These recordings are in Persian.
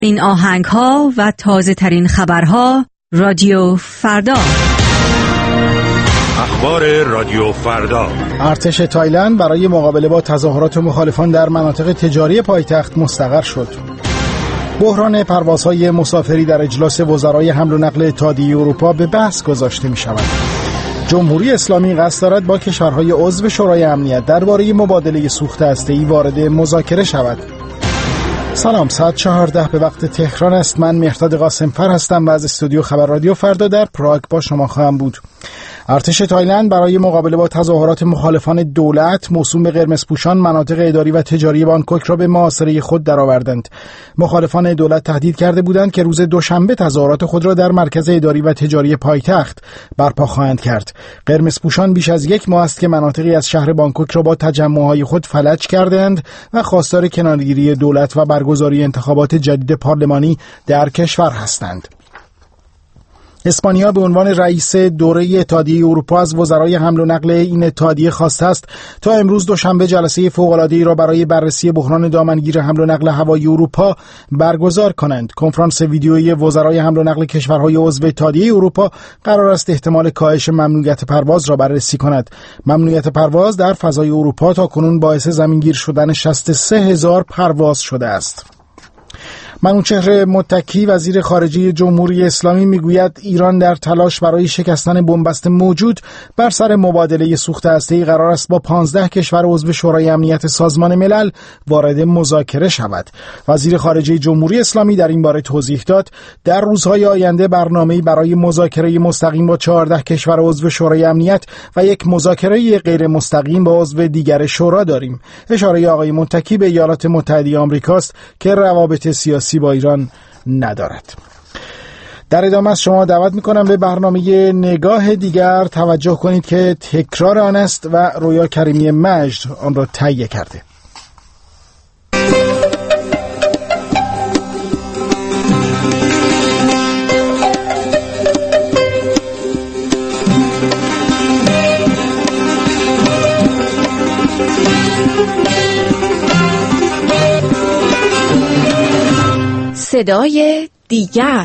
این آهنگ‌ها و تازه ترین خبرها رادیو فردا. اخبار رادیو فردا. ارتش تایلند برای مقابله با تظاهرات مخالفان در مناطق تجاری پایتخت مستقر شد. بحران پروازهای مسافری در اجلاس وزرای حمل و نقل اتحادیه اروپا به بحث گذاشته می شود. جمهوری اسلامی قصد دارد با کشورهای عضو شورای امنیت درباره مبادله سوخت هسته‌ای وارد مذاکره شود. سلام، ساعت 14 به وقت تهران است. من مهرداد قاسمفر هستم و از استودیو خبر رادیو فردا در پراگ با شما خواهم بود. ارتش تایلند برای مقابله با تظاهرات مخالفان دولت موسوم به قرمزپوشان مناطق اداری و تجاری بانکوک را به محاصره خود درآوردند. مخالفان دولت تهدید کرده بودند که روز دوشنبه تظاهرات خود را در مرکز اداری و تجاری پایتخت برپا خواهند کرد. قرمزپوشان بیش از یک ماه است که مناطقی از شهر بانکوک را با تجمع‌های خود فلج کردند و خواستار کنارگیری دولت و برگزاری انتخابات جدید پارلمانی در کشور هستند. اسپانیا به عنوان رئیس دوره اتحادیه اروپا از وزرای حمل و نقل این اتحادیه خواسته است تا امروز دوشنبه جلسه فوق‌العاده‌ای را برای بررسی بحران دامنگیر حمل و نقل هوایی اروپا برگزار کنند. کنفرانس ویدیویی وزرای حمل و نقل کشورهای عضو اتحادیه اروپا قرار است احتمال کاهش ممنوعیت پرواز را بررسی کند. ممنوعیت پرواز در فضای اروپا تاکنون باعث زمینگیر شدن 63,000 پرواز شده است. منوچهر متکی وزیر خارجه جمهوری اسلامی میگوید ایران در تلاش برای شکستن بنبست موجود بر سر مبادله سوخت هسته‌ای قرار است با 15 کشور عضو شورای امنیت سازمان ملل وارد مذاکره شود. وزیر خارجه جمهوری اسلامی در این باره توضیح داد در روزهای آینده برنامه‌ای برای مذاکره مستقیم با 14 کشور عضو شورای امنیت و یک مذاکره غیر مستقیم با عضو دیگر شورا داریم. اشاره آقای متکی به ایالات متحده آمریکاست که روابط سیاسی با ایران ندارد. در ادامه از شما دعوت میکنم به برنامه نگاه دیگر توجه کنید که تکرار آن است و رویا کریمی مجد آن را تهیه کرده. صدای دیگر،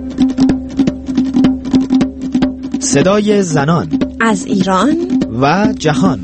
صدای زنان از ایران و جهان.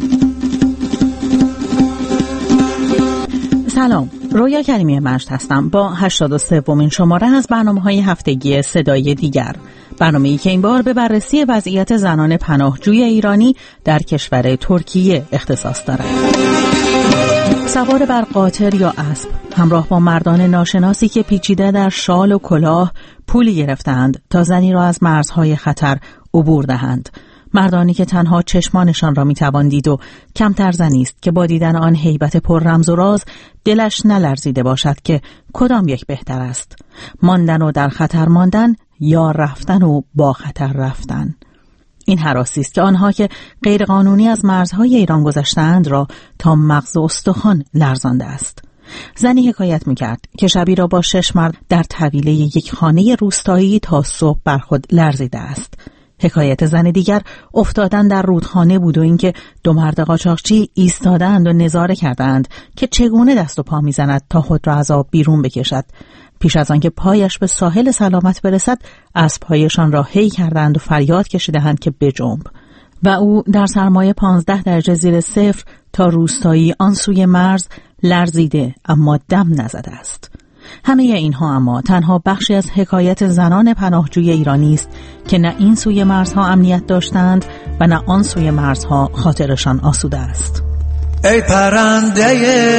سلام، رویا کریمی مجد هستم با 83مین شماره از برنامه‌های هفتگی صدای دیگر، برنامه‌ای که این بار به بررسی وضعیت زنان پناهجوی ایرانی در کشور ترکیه اختصاص دارد. سوار بر قاطر یا اسب همراه با مردان ناشناسی که پیچیده در شال و کلاه پولی گرفتند تا زنی را از مرزهای خطر عبور دهند. مردانی که تنها چشمانشان را میتوان دید و کمتر زنی است که با دیدن آن هیبت پر رمز و راز دلش نلرزیده باشد که کدام یک بهتر است، ماندن و در خطر ماندن یا رفتن و با خطر رفتن. این هراسی است که آنها که غیرقانونی از مرزهای ایران گذشتند را تا مغز و استخوان لرزانده است. زنی حکایت می‌کرد که شبی را با 6 مرد در طویله یک خانه روستایی تا صبح بر خود لرزیده است. حکایت زن دیگر افتادن در رودخانه بود و اینکه 2 مرد قاچاقچی ایستادند و نظاره کردند که چگونه دست و پا می‌زند تا خود را از آب بیرون بکشد. پیش از آنکه پایش به ساحل سلامت برسد، اسب‌هایشان را هی کردند و فریاد کشیدند که بجنب. و او در سرمایه 15 درجه زیر صفر تا روستایی آن سوی مرز لرزیده اما دم نزده است. همه اینها اما تنها بخشی از حکایت زنان پناهجوی ایرانی است که نه این سوی مرزها امنیت داشتند و نه آن سوی مرزها خاطرشان آسوده است. ای پرنده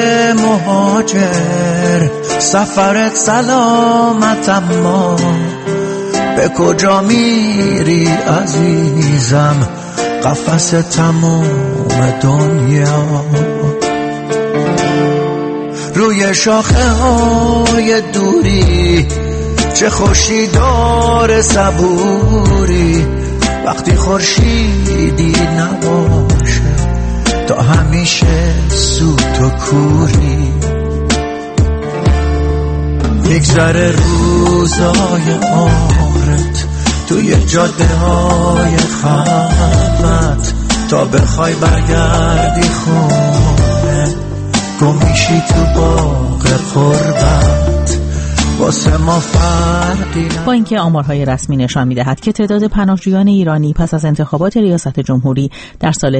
مهاجر، سفرت سلامت اما به کجا میری عزیزم، قفس تمام دنیا. روی شاخه های دوری چه خوشی داره صبوری، وقتی خورشیدی نباشه تا همیشه سوت و کوری. میگذره روزای عمرت توی جاده های خلوت، تا بخوای برگردی خونه گم میشی تو باغ قربت. واسه ما فرقی. با اینکه آمارهای رسمی نشان می‌دهد که تعداد پناهجویان ایرانی پس از انتخابات ریاست جمهوری در سال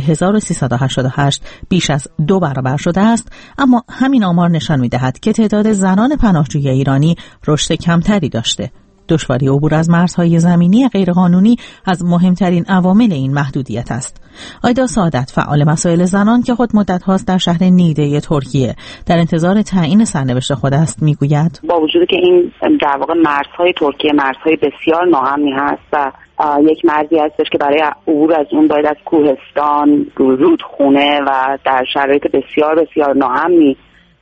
1388 بیش از 2 برابر شده است، اما همین آمار نشان می‌دهد که تعداد زنان پناهجوی ایرانی رشد کمتری داشته. دشواری عبور از مرزهای زمینی غیرقانونی از مهمترین عوامل این محدودیت است. آیدا سعادت، فعال مسائل زنان که خود مدت هاست در شهر نیده ترکیه در انتظار تعیین سرنوشت خود است، میگوید با وجودی که این در واقع مرزهای ترکیه مرزهای بسیار ناامنی هست و یک مرزی هستش که برای عبور از اون باید از کوهستان، رودخونه و در شرایط بسیار بسیار ناامنی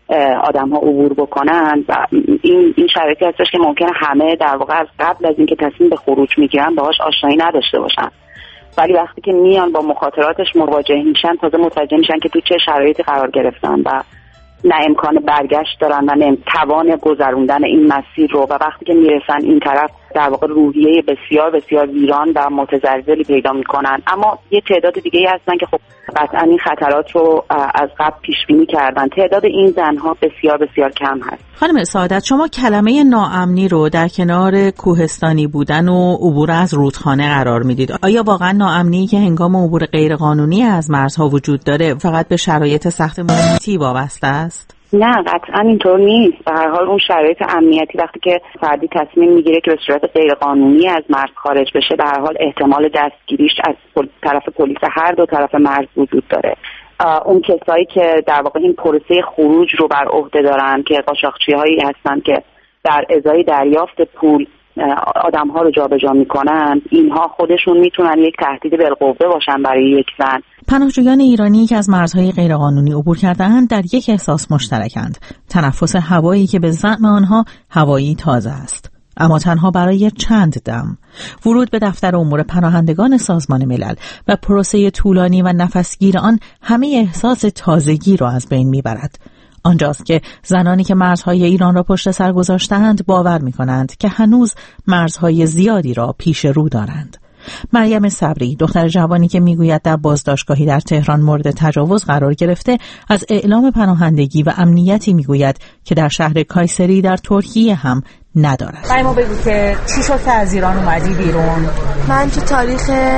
آدم ها عبور بکنن و این شرایطی هستش که ممکنه همه در واقع از قبل از اینکه تصمیم به خروج میگیرن باهاش آشنایی نداشته باشن، ولی وقتی که میان با مخاطراتش مواجه میشن تازه متوجه میشن که تو چه شرایطی قرار گرفتن و نه امکان برگشت دارن و نه توان گذروندن این مسیر رو، و وقتی که میرسن این طرف در واقع روحیه بسیار بسیار ویران و متزلزلی پیدا میکنن. اما یه تعداد دیگه هستن که خب قطعا این خطرات رو از قبل پیش بینی کردن. تعداد این زنها بسیار بسیار کم هست. خانم سعادت، شما کلمه ناامنی رو در کنار کوهستانی بودن و عبور از رودخانه قرار میدید. آیا واقعا ناامنی که هنگام عبور غیرقانونی از مرزها وجود داره فقط به شرایط سخت محیطی وابسته است؟ نه، قطعا اینطور نیست. به هر حال اون شرایط امنیتی وقتی که فردی تصمیم میگیره که به صورت غیرقانونی از مرز خارج بشه، به هر حال احتمال دستگیریش از طرف پلیس هر دو طرف مرز وجود داره. اون کسایی که در واقع این پروسه خروج رو بر عهده دارن که قاچاقچی‌هایی هستن که در ازای دریافت پول آدم‌ها رو جابجا میکنن، اینها خودشون میتونن یک تهدید بالقوه باشن برای یک زن. پناهجویان ایرانی که از مرزهای غیرقانونی عبور کرده‌اند در یک احساس مشترکند: تنفس هوایی که به زعم آنها هوایی تازه است، اما تنها برای چند دم. ورود به دفتر امور پناهندگان سازمان ملل و پروسه طولانی و نفسگیر آن همه احساس تازگی را از بین میبرد. آنجاست که زنانی که مرزهای ایران را پشت سر گذاشتند باور می‌کنند که هنوز مرزهای زیادی را پیش رو دارند. مریم صبری، دختر جوانی که میگوید در بازداشتگاهی در تهران مورد تجاوز قرار گرفته، از اعلام پناهندگی و امنیتی میگوید که در شهر کایسری در ترکیه هم ندارد. برای ما بگو که چی شد که از ایران اومدی بیرون؟ من تو تاریخ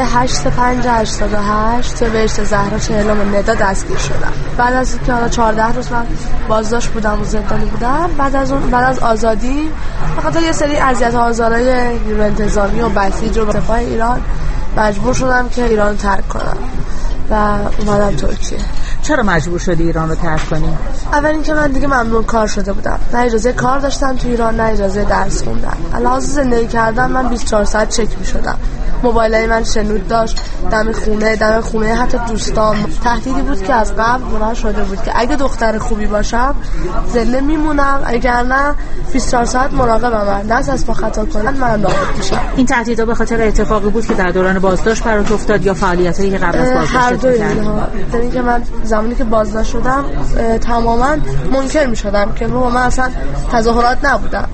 8/5/88 تو بهشت زهرا چهلم ندا دستگیر شدم. بعد از اینکه حالا 14 روز من بازداشت بودم و زندانی بودم، بعد از آزادی فقط یه سری اذیت و آزارهای نیروی انتظامی و بسیج و سپاه ایران مجبور شدم که ایران رو ترک کنم و اومدم ترکیه. چرا مجبور شدی ایران رو ترک کنی؟ اول اینکه من دیگه ممنوع کار شده بودم، نه اجازه کار داشتم تو ایران، نه اجازه درس خوندن. علاوه زندگی کردن من 24 ساعت چک می‌شدم. موبایلای من شنود داشت، دم خونه حتی دوستان. تهدیدی بود که از قبل مقرر شده بود که اگه دختر خوبی باشم زنده میمونم، اگر نه 24 ساعت مراقبم، من دست از پا خطا کنن من نابود میشم. این تهدیدا به خاطر اتفاقی بود که در دوران بازداشت برات افتاد یا فعالیتایی که قبل از بازداشت کردی؟ اینکه من زمانی که بازداشت شدم تماما منکر می‌شدم که من اصلا تظاهرات نبودم،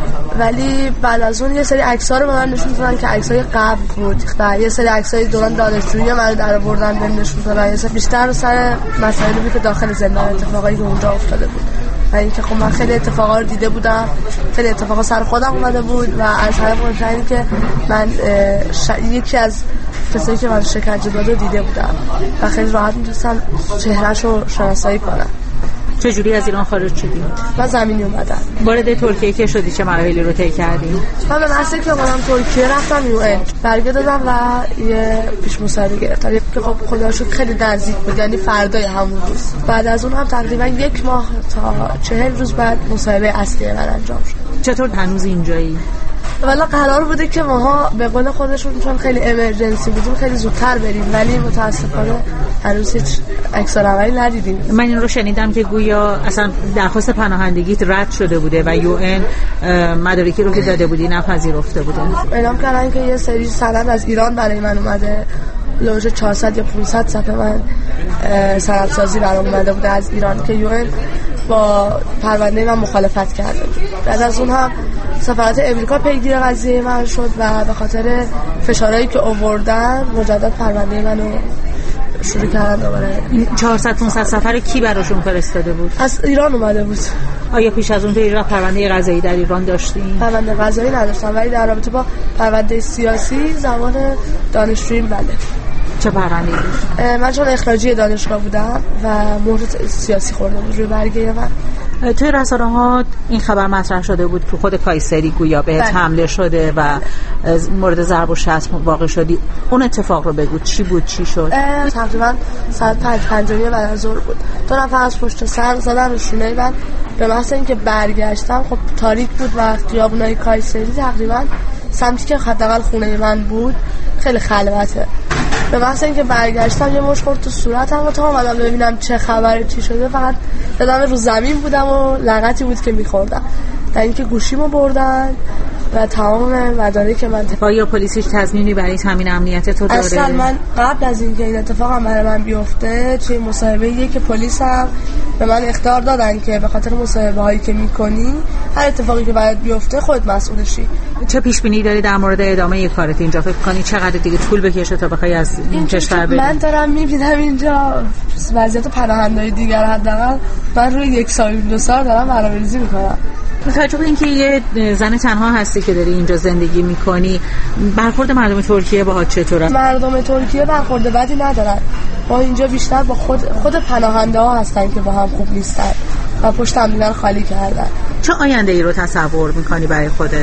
ولی بعد از اون یه سری عکس‌ها رو به من نشون دادن که عکس‌های قبل بود، یه سری عکس‌های دوران دانشجویی من در آوردن به نشون دادن، بیشتر سر مسائلی بود که داخل زندان اتفاقایی که اونجا افتاده بود. و اینکه خب من خیلی اتفاقا رو دیده بودم، خیلی اتفاقا سر خودم اومده بود و از طرف مهم‌ترین که من یکی از کسایی که من شکنجه داده دیده بودم و خیلی راحت میتونستم چهرهشو شناسایی کنم. چجوری از ایران خارج شدی؟ من زمینی اومدم. وارد ترکیه که شدی چه مراحلی رو طی کردی؟ من به محض که اومدم ترکیه رفتم UN برگه دادم و یه پیش مصاحبه گرفتم که خب خدا شکر خیلی نزدیک بود، یعنی فردای همون روز. بعد از اون هم تقریبا 1 ماه تا 40 روز بعد مصاحبه اصلی من انجام شد. چطور هنوز اینجایی؟ والا قرار بوده که ماها به قول خودشون چون خیلی امرجنسی بودیم خیلی زودتر بریم، ولی متاسفانه هنوز هیچ عکس‌العملی ندیدیم. من این رو شنیدم که گویا اصلا درخواست پناهندگیت رد شده بوده و UN مدارکی رو که داده بودی نپذیرفته بوده. اعلام کردن که یه سری سند از ایران برای من اومده، لوژ 400 یا 500 صفحه من سندسازی برام اومده بوده از ایران که UN با پرونده من مخالفت کرده بود. بعد از اون هم سفارت امریکا پیگیر قضیه من شد و به خاطر فشارهایی که آوردن مجدد پرونده منو شروع کردن دوباره. 400-500 سفر کی براشون فرستاده بود؟ از ایران اومده بود. آیا پیش از اون تو ایران پرونده قضایی در ایران داشتین؟ پرونده قضایی نداشتم، ولی در رابطه با پرونده سیاسی زمان دانشجوییم بله. چه پرونده‌ای بود؟ من چون اخراجی دانشگاه بودم و مهر سیاسی خورده بود روی برگه من. توی رسانه‌ها این خبر مطرح شده بود که خود کایسری گویا بهت حمله شده و مورد ضرب و شتم واقع شدی. اون اتفاق رو بگو، چی بود، چی شد؟ تقریبا ساعت 5:50 بعد از ظهر بود. 2 نفر از پشت سر زدن رو شونه من. به محض اینکه برگشتم خب تاریک بود و خیابونای کایسری تقریبا سمتی که حداقل خونه من بود خیلی خلوته. به محض اینکه برگشتم یه مش خورد تو صورتم و تا اومدم ببینم چه خبره چی شده فقط دادم رو زمین بودم و لغتی بود که میخوردم. در اینکه گوشیمو بردن و تمام مدارک من. یا پلیس هیچ تضمینی برای تامین امنیت تو داره؟ اصلا من قبل از اینکه این اتفاق برای من بیفته توی مصاحبه‌ای که پلیس هم به من اخطار دادن که به خاطر مصاحبه هایی که میکنی هر اتفاقی که برات بیفته خودت مسئولشی. چه پیش بینی داری در مورد ادامه کارت اینجا؟ فکر کنی چقدر دیگه طول بکشه تا بخوای از این کشور بری؟ من دارم میبینم اینجا وضعیت پناهنده‌های دیگر حداقل من روی 1 سال 2 سال دارم برنامه‌ریزی میکنم. متوجه به اینکه یه زن تنها هستی که داری اینجا زندگی میکنی، برخورد مردم ترکیه باهات چطوره؟ مردم ترکیه برخورد بدی ندارن. با اینجا بیشتر با خود پناهنده ها هستن که با هم خوب نیستن و پشت هم دیگر خالی کردن. چه آینده ای رو تصور میکنی برای خودت؟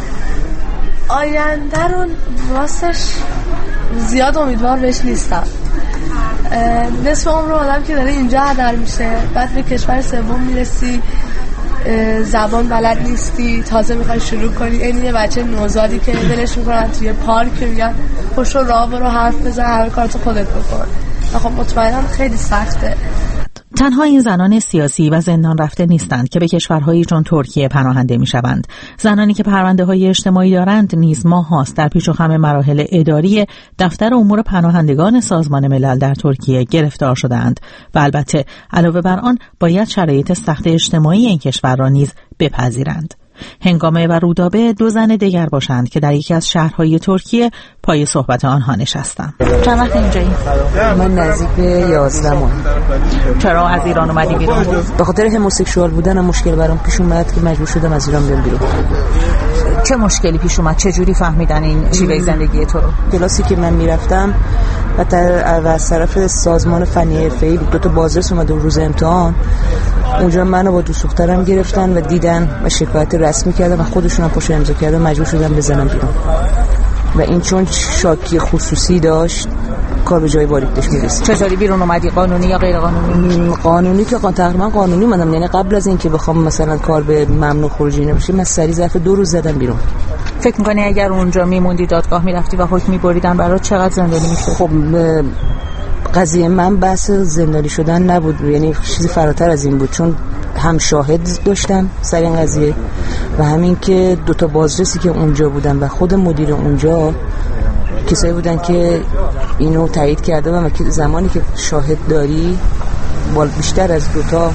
آینده رو راستش زیاد امیدوار بهش نیستم. نصف عمر آدم که داره اینجا هدر میشه، بعد به کشور سوم میرسی، زبان بلد نیستی، تازه میخوای شروع کنی. این یه بچه نوزادی که دلش میکنن توی پارک میگن پشت راه برو حرف بزن همه کارتو خودت بکن. خب مطمئنم خیلی سخته. تنها این زنان سیاسی و زندان رفته نیستند که به کشورهایی چون ترکیه پناهنده میشوند. زنانی که پرونده‌های اجتماعی دارند نیز ماه‌هاست در پیچ و خم مراحل اداری دفتر امور پناهندگان سازمان ملل در ترکیه گرفتار شده‌اند و البته علاوه بر آن باید شرایط سخت اجتماعی این کشور را نیز بپذیرند. هنگامه و رودابه 2 زن دیگر باشند که در یکی از شهرهای ترکیه پای صحبت آنها نشستم. چند وقت اینجایی؟ من نزدیک به 11 ماه. چرا از ایران اومدی بیرون؟ به خاطر هموسکسوال بودنم مشکل برام پیش اومد که مجبور شدم از ایران بیام بیرون. چه مشکلی پیش اومد؟ چه جوری فهمیدن این شیوه زندگی تو رو؟ کلاسی که من میرفتم و از طرف سازمان فنی حرفه‌ای 2 تا بازرس اومد روز امتحان. اونجا منو با 2 دخترم گرفتن و دیدن و شکایت رسمی کردن و خودشون هم پشت امضا کردن، مجبور شدم بزنم بیرون. و این چون شاکی خصوصی داشت کار به جای باریکش میرسید. چطوری بیرون اومدی؟ قانونی یا غیر قانونی؟ قانونی که تقریبا قانونی اومدم. یعنی قبل از اینکه بخوام مثلا کار به ممنوع خروجی نباشه من سریع ظرف 2 روز زدم بیرون. فکر می‌کنی اگر اونجا میموندی دادگاه میرفتی و حکم می‌بریدن برات چقدر زندانی می‌شد؟ خب قضیه من بحث زندانی شدن نبود، یعنی چیزی فراتر از این بود، چون هم شاهد داشتم سر این قضیه و همین که 2 تا بازرسی که اونجا بودن و خود مدیر اونجا کسایی بودن که اینو تایید کرده و زمانی که شاهد داری بیشتر از 2 تا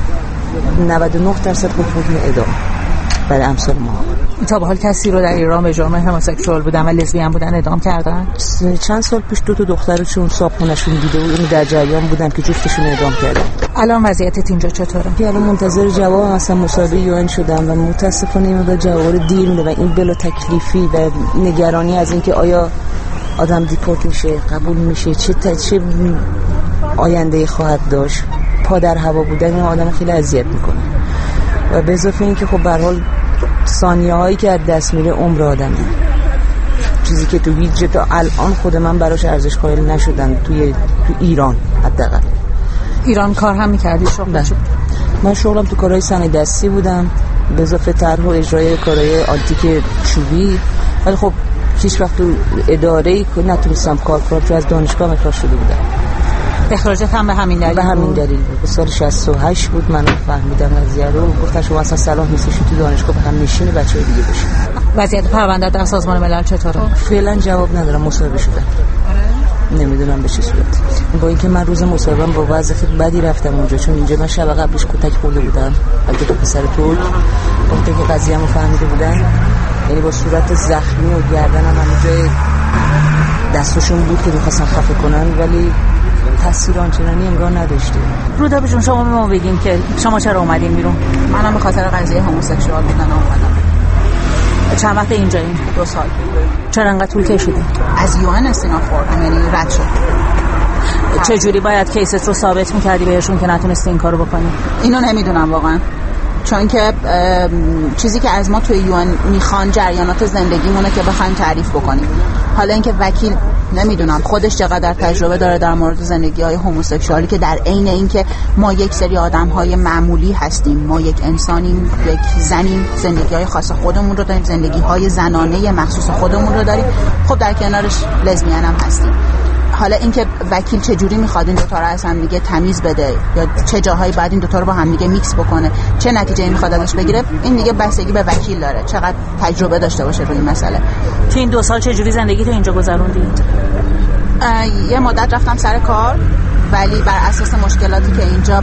99% حکم اعدام برای امثال ما. تا به حال کسی رو در ایران به جرم هموسکسوال بودن و لزبیان بودن اعدام کردن؟ چند سال پیش 2 تا دخترشون صابخونه‌شون دیده بود، اون در جریان بودن که جفتشون اعدام کردن. الان وضعیتت اینجا چطوره؟ الان منتظر جواب هستم. مصاحبه UN شدم و متاسفانه این مقدار جواب دیر میده و این بلا تکلیفی و نگرانی از اینکه آیا آدم دیپورت میشه، قبول میشه، چه آینده‌ای خواهد داشت. پا در هوا بودن این آدم خیلی اذیت میکنه و به اضافه این که خب به هر حال ثانیه هایی که از دست میره عمر آدمه، چیزی که تو هیچ تا الان خود من براش ارزش قائل نشدم. تو ایران حداقل. ایران کار هم میکردی؟ من شغلم تو کارهای صنایع دستی بودم به اضافه طرح و اجرای کارهای آنتیک چوبی، ولی خب هیچ وقت تو اداره‌ای نتونستم کار کنم چون از دانشگاه اخراج شده بودم. اخراجت هم به همین دلیل؟ به همین دلیل بود. سال 68 بود من فهمیدم قضیه رو. گفتن شما اصلا صلاح نیستی تو دانشگاه به هم نشین بچه‌های دیگه باشی. وضعیت پرونده در سازمان ملل چطوره؟ فعلا جواب ندارم. مصاحبه شدم نمیدونم به چه صورت. با اینکه من روز مصاحبه‌ام با وضع خیلی بدی رفتم اونجا، چون اینجا من شب قبلش کتک خورده بودم. البته تو پسر ترک وقتی که قضیه‌مو فهمیده بودن، یعنی با صورت زخمی و گردنم همونجا دستشون بود که می‌خواستن خفه کنن، ولی تاثیر آنچنانی انگار نداشته. رودابه جون شما به ما بگین که شما چرا اومدین بیرون؟ منم به خاطر قضیه هوموسکشوال بودن اومدم. چند وقت اینجا این 2 سال؟ چرا انقدر طول کشیدین؟ از یوان استیناف خوردم، یعنی رد شد. چجوری باید کیست رو ثابت میکردی بهشون که نتونستی این کارو بکنی؟ اینو نمیدونم واقعا، چون که چیزی که از ما توی یوان میخوان جریانات زندگیمونه که بخوایم تعریف بکنیم. حالا اینکه وکیل نمیدونم خودش چقدر تجربه داره در مورد زندگی‌های هوموسکشوالی که در عین اینکه ما یک سری آدم‌های معمولی هستیم، ما یک انسانیم، یک زنیم، زندگی‌های خاص خودمون رو داریم، زندگی‌های زنانه مخصوص خودمون رو داریم، خب در کنارش لزبیان هم هستیم. حالا اینکه وکیل چجوری میخواد این دوتا رو از هم دیگه تمیز بده یا چه جاهایی بعد این دوتا رو با هم دیگه میکس بکنه، چه نتیجه‌ای میخواد ازش بگیره، این دیگه بستگی به وکیل داره چقدر تجربه داشته باشه روی این مسئله. تو این 2 سال چجوری زندگی تو اینجا گذروندی؟ یه مدت رفتم سر کار، ولی بر اساس مشکلاتی که اینجا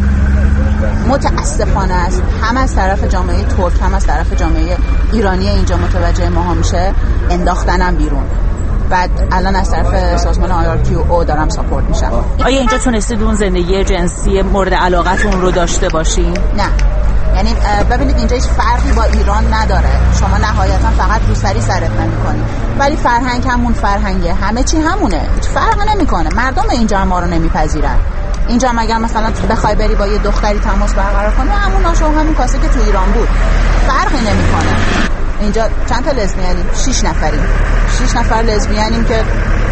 متاسفانه است، هم از طرف جامعه ترک هم از طرف جامعه ایرانی اینجا متوجه ما میشه، انداختنم بیرون. بعد الان از طرف سازمان IRQO دارم ساپورت میشم. آیا اینجا تونستید اون زندگی جنسی مورد علاقتون رو داشته باشین؟ نه، یعنی ببینید اینجا هیچ فرقی با ایران نداره، شما نهایتا فقط روسری سرت نمی‌کنی، ولی فرهنگ همون فرهنگه، همه چی همونه، هیچ فرق نمی‌کنه. مردم اینجا ما رو نمیپذیرن. اینجا مگر مثلا بخوای بری با یه دختری تماس برقرار کنی، همون ناشه و همون کاسه که تو ایران بود، فرقی نمی‌کنه. اینجا چند تا لزبیانیم؟ 6 نفریم. 6 نفر لزبیانیم که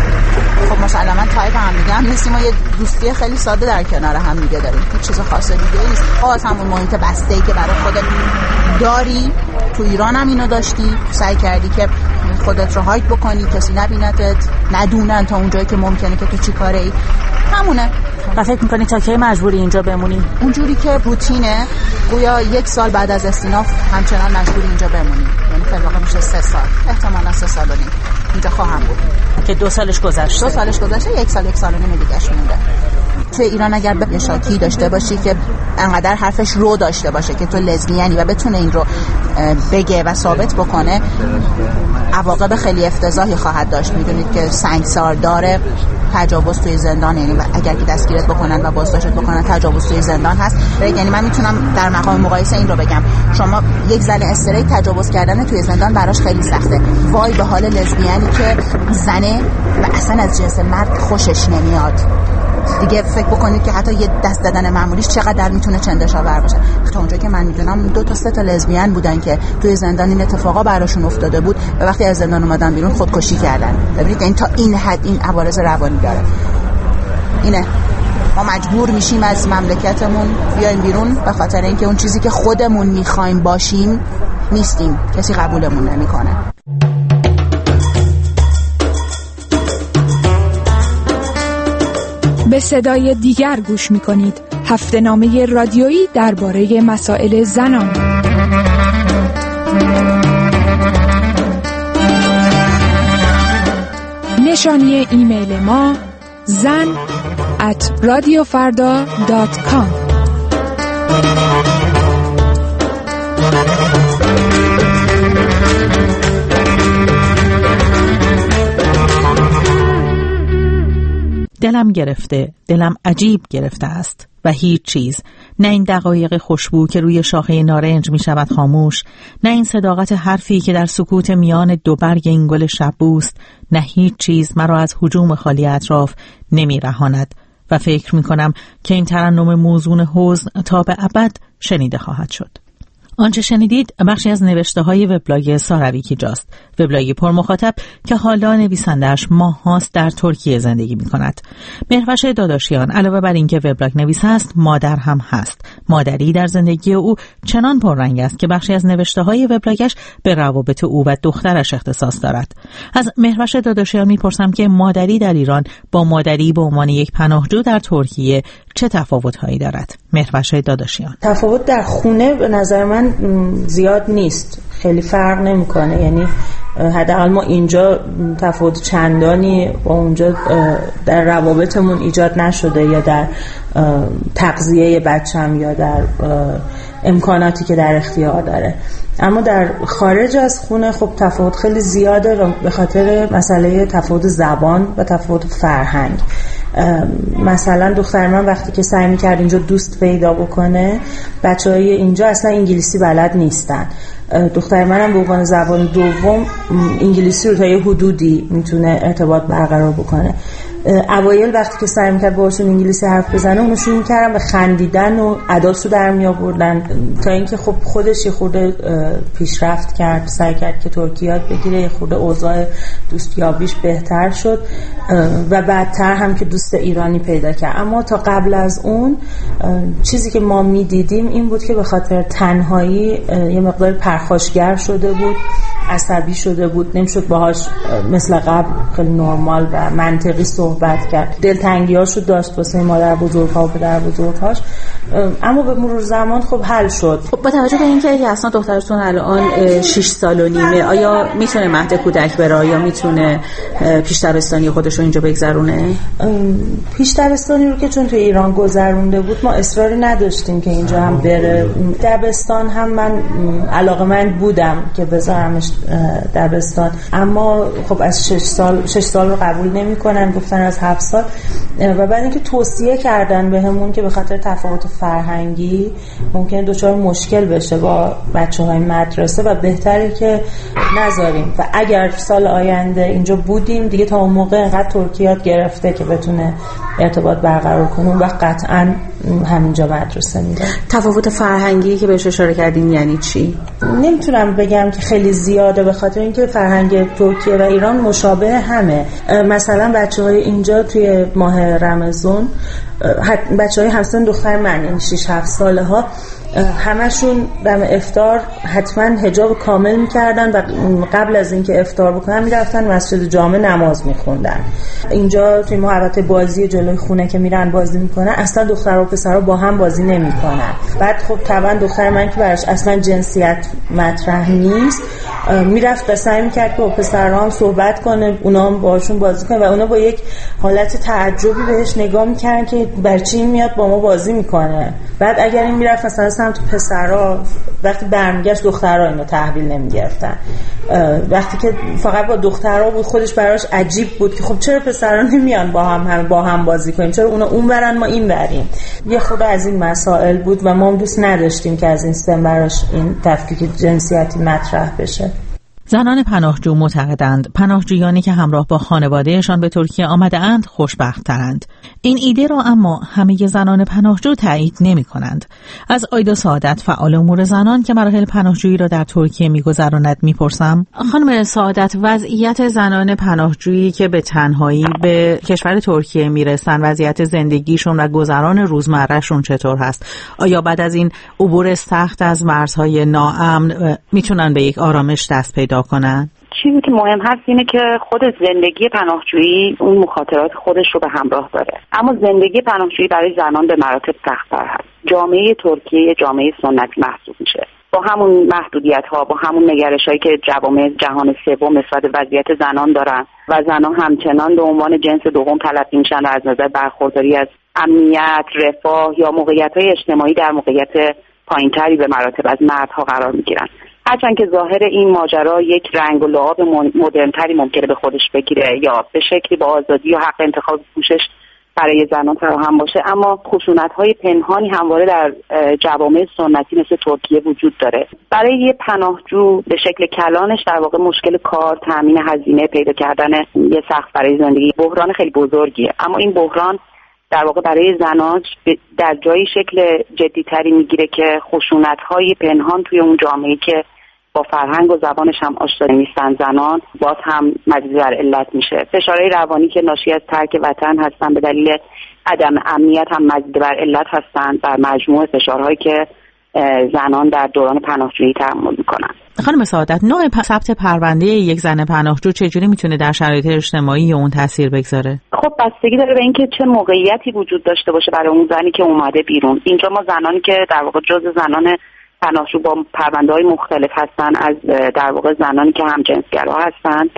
خب مسلماً تایپ هم دیگه هم نیستیم و یه دوستی خیلی ساده در کنار هم دیگه داریم، هیچ چیز خاص دیگه نیست. باز همون محیط بسته‌ای که برای خودت داری تو ایران هم اینو داشتی، سعی کردی که خودت رو هایت بکنی، کسی نبینتت، ندونن تا اونجایی که ممکنه که تو چی کاره ای، همونه. و فکر میکنی تا کی مجبوری اینجا بمونی؟ اونجوری که روتینه، گویا 1 سال بعد از استیناف همچنان مجبوری اینجا بمونی، یعنی فعلا میشه 3 سال، احتمالاً 3 سال و نیم اینجا خواهم بود. که 2 سالش گذشته. 2 سالش گذشته، 1 سال 1 سال و نیم دیگه‌اش مونده. توی ایران اگر به شاکی داشته باشی که انقدر حرفش رو داشته باشه که تو لزبیانی و بتونه این رو بگه و ثابت بکنه، عواقب خیلی افتضاحی خواهد داشت. میدونید که سنگسار داره، تجاوز توی زندان، یعنی اگر که دستگیرت بکنن و بازداشت بکنن تجاوز توی زندان هست. یعنی من میتونم در مقام مقایسه این رو بگم، شما یک زن استریت تجاوز کردن توی زندان براش خیلی سخته، وای به حال لزبیانی که زنه و اصلا از جنس مرد خوشش نمیاد. دیگه فکر بکنید که حتی یه دست دادن معمولیش چقدر میتونه چندشاور باشه. تا اونجا که من میدونم 2 تا 3 تا لزبیان بودن که توی زندان این اتفاقا براشون افتاده بود و وقتی از زندان اومدن بیرون خودکشی کردن. ببینید این تا این حد این عوارض روانی داره. اینه ما مجبور میشیم از مملکتمون بیایم بیرون به خاطر اینکه اون چیزی که خودمون میخوایم باشیم نیستیم، کسی قبولمون نمیکنه. به صدای دیگر گوش می‌کنید. هفته‌نامه رادیویی درباره مسائل زنان. نشانی ایمیل ما zan@radiofarda.com. دلم گرفته، دلم عجیب گرفته است و هیچ چیز، نه این دقایق خوشبو که روی شاخه نارنج می شود خاموش، نه این صداقت حرفی که در سکوت میان 2 برگ این گل شبوست، نه هیچ چیز مرا از هجوم خالی اطراف نمی رهاند و فکر می کنم که این ترنم موزون حزن تا به ابد شنیده خواهد شد. آنچه شنیدید بخشی از نوشته های وبلاگ سارا ویکیجاست، وبلاگی پر مخاطب که حالا نویسنده‌اش ماه‌هاست در ترکیه زندگی می‌کند. مهروش داداشیان علاوه بر اینکه وبلاگ نویس است، مادر هم هست. مادری در زندگی او چنان پررنگ است که بخشی از نوشته های وبلاگش به روابط او و دخترش اختصاص دارد. از مهروش داداشیان می‌پرسم که مادری در ایران با مادری به عنوان یک پناهجو در ترکیه چه تفاوت‌هایی دارد؟ مهروش داداشیان: تفاوت در خونه به نظر من زیاد نیست، خیلی فرق نمیکنه. یعنی حداقل ما اینجا تفاوت چندانی با اونجا در روابطمون ایجاد نشده، یا در تغذیه بچم یا در امکاناتی که در اختیار داره. اما در خارج از خونه خب تفاوت خیلی زیاده و به خاطر مسئله تفاوت زبان و تفاوت فرهنگ. مثلا دختر من وقتی که سعی می‌کرد اینجا دوست پیدا بکنه، بچه‌های اینجا اصلا انگلیسی بلد نیستن. دختر منم به عنوان زبان دوم انگلیسی رو تا یه حدودی میتونه ارتباط برقرار بکنه. اوایل وقتی که سعی می‌کرد باهاشون انگلیسی حرف بزنه، اونو شروع می‌کردن به خندیدن و اداشو در میآوردن، تا اینکه خب خودش یه خورده پیشرفت کرد، سعی کرد که ترکی یاد بگیره، یه خورده اوضاع دوستیابیش بهتر شد و بعدتر هم که دوست ایرانی پیدا کرد. اما تا قبل از اون چیزی که ما می‌دیدیم این بود که به خاطر تنهایی یه مقدار پرخاشگر شده بود، عصبی شده بود، نمیشد باهاش مثل قبل خیلی نرمال و منطقی صحبت کرد. دلتنگیاشو داشت واسه مادر بزرگ‌ها و پدر بزرگ‌هاش، اما به مرور زمان خب حل شد. خب با توجه به اینکه اصلا دخترتون الان 6 سال و نیمه، آیا میتونه مهد کودک بره یا میتونه پیش دبستانی خودش رو اینجا بگذرونه؟ پیش دبستانی رو که چون تو ایران گذرونده بود ما اصراری نداشتیم که اینجا هم بره. دبستان هم من علاقه‌مند بودم که بذارمش دبستان، اما خب از 6 سال رو قبول نمی‌کنن، گفتن از 7 سال. و بعد اینکه توصیه کردن بهمون که به خاطر تفاوت فرهنگی ممکنه دچار مشکل بشه با بچه‌های مدرسه و بهتره که نذاریم و اگر سال آینده اینجا بودیم دیگه تا اون موقع انقدر ترکی یاد گرفته که بتونه ارتباط برقرار کنه و قطعاً همینجا مدرسه میره. تفاوت فرهنگی که بهش اشاره کردین یعنی چی؟ نمیتونم بگم که خیلی زیاده، به خاطر اینکه فرهنگ ترکیه و ایران مشابه همه. مثلا بچه‌های اینجا توی ماه رمضان، بچه‌های همسن دختر من یعنی 6-7 ساله ها، همشون دم افطار حتما حجاب کامل میکردن و قبل از اینکه افطار بکنن میرفتن مسجد جامع نماز میخوندن. اینجا توی محوطه بازی جلوی خونه که میرن بازی میکنن، اصلا دختر و پسرها با هم بازی نمیکنن. بعد خب طبعا دختر من که براش اصلا جنسیت مطرح نیست، میرفت و سعی میکرد که با پسرها هم صحبت کنه، اونا هم باشون بازی کنه و اونا با یک حالت تعجبی بهش نگاه میکردن که برچی این میاد با ما بازی میکنه. بعد اگر این میرفت مثلا سمت پسرها، وقتی برمیگشت دخترها اینو تحویل نمیگرفتن. وقتی که فقط با دخترها بود خودش براش عجیب بود که خب چرا پسرها نمیان با هم بازی کنیم، چرا اونا اون برن ما این بریم. یه خود از این مسائل بود و ما هم دوست نداشتیم که از این سن براش این تفکیک جنسیتی مطرح بشه. زنان پناهجو معتقدند پناهجویانی که همراه با خانوادهشان به ترکیه آمده‌اند خوشبخت‌ترند. این ایده را اما همه زنان پناهجو تایید نمی‌کنند. از آیدا سعادت، فعال امور زنان که مراحل پناهجویی را در ترکیه می‌گذراند می‌پرسم. خانم سعادت، وضعیت زنان پناهجویی که به تنهایی به کشور ترکیه میرسن، وضعیت زندگیشون و گذران روزمرهشون چطور هست؟ آیا بعد از این عبور سخت از مرزهای ناامن میتونن به یک آرامش دست پیدا کنن؟ چیزی که مهم هست اینه که خود زندگی پناهجویی اون مخاطرات خودش رو به همراه داره، اما زندگی پناهجویی برای زنان به مراتب سخت‌تر هست. جامعه ترکیه جامعه سنتی محسوب میشه، با همون محدودیت‌ها، با همون نگرش‌هایی که جوامع جهان سوم نسبت به وضعیت زنان دارن و زنان همچنان به عنوان جنس دوم تلقی میشن و از نظر برخورداری از امنیت، رفاه یا موقعیت‌های اجتماعی در موقعیت پایین‌تری به مراتب از مردها قرار می‌گیرن. هرچند که ظاهر این ماجرا یک رنگ و لعاب مدرن‌تری ممکنه به خودش بگیره یا به شکلی با آزادی و حق انتخاب پوشش برای زنان فراهم باشه، اما خشونت‌های پنهانی همواره در جوامع سنتی مثل ترکیه وجود داره. برای یه پناهجو به شکل کلانش در واقع مشکل کار، تامین هزینه، پیدا کردن یه سقف برای زندگی بحران خیلی بزرگیه، اما این بحران در واقع برای زنان در جایی شکل جدی‌تری میگیره که خشونت‌های پنهان توی اون جامعه‌ای که با فرهنگ و زبانش هم آشنا نیستن زنان باز هم مزید بر علت میشه. فشارهای روانی که ناشی از ترک وطن هستن به دلیل عدم امنیت هم مزید بر علت هستن بر مجموع فشارهایی که زنان در دوران پناهجویی تحمل میکنن. خانم سعادت، نوع ثبت پرونده یک زن پناهجو چجوری میتونه در شرایط اجتماعی اون تاثیر بگذاره؟ خب بستگی داره به اینکه چه موقعیتی وجود داشته باشه برای اون زنی که اومده بیرون. اینجا ما زنانی که در واقع جزء زنان پناهجو با پرونده‌های مختلف هستن، از در واقع زنانی که همجنسگرا هستن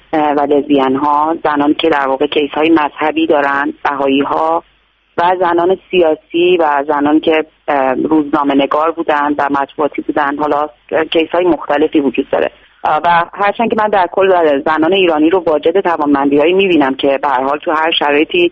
و لزبیان ها، زنانی که در واقع کیس‌های مذهبی دارن، بهایی‌ها، و زنان سیاسی و زنانی که روزنامه‌نگار بودن و مطبوعاتی بودن. حالا کیس‌های مختلفی وجود داره و هرچند که من در کل زنان ایرانی رو واجد توانمندی‌هایی می‌بینم که به هر حال تو هر شرایطی